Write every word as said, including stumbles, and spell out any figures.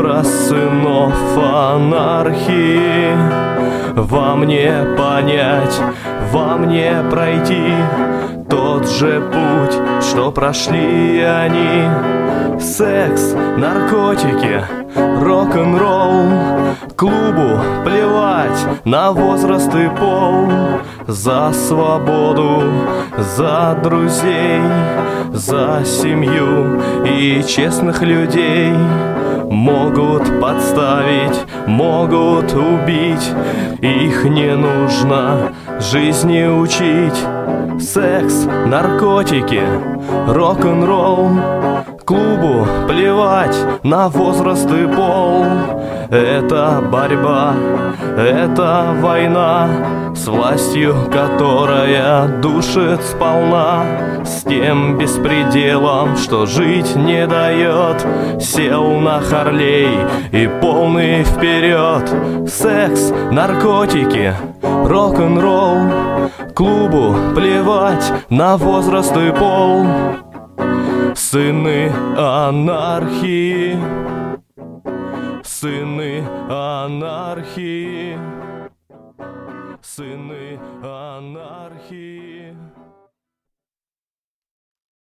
Образ сынов анархии во мне понять, во мне пройти тот же путь, что прошли они. Секс, наркотики, рок-н-ролл, клубу плевать на возраст и пол. За свободу, за друзей, за семью и честных людей. Могут подставить, могут убить, их не нужно жизни учить. Секс, наркотики, рок-н-ролл, клубу плевать на возраст и пол. Это борьба, это война с властью, которая душит сполна, с тем беспределом, что жить не дает. Сел на Харлей и полный вперед. Секс, наркотики, рок-н-ролл, клубу плевать на возраст и пол. Сыны анархии, сыны анархии, сыны анархии.